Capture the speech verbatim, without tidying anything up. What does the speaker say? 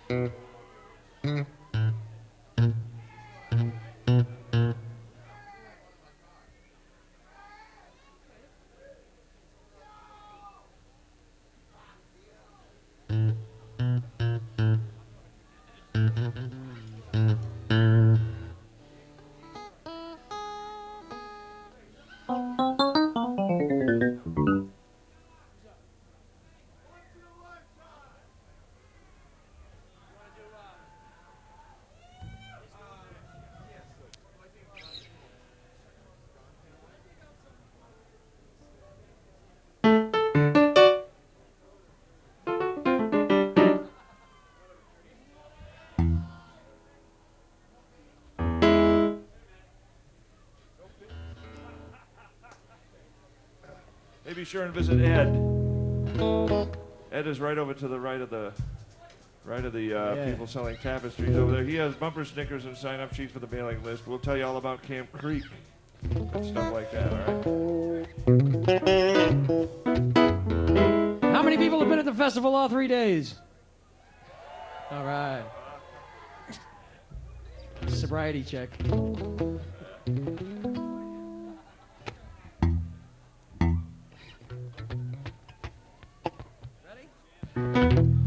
Hey, be sure and visit Ed. Ed is right over to the right of the right of the uh, Yeah. people selling tapestries over there. He has bumper stickers and sign-up sheets for the mailing list. We'll tell you all about Camp Creek and stuff like that, all right? How many people have been at the festival all three days? All right. Sobriety check. Ready?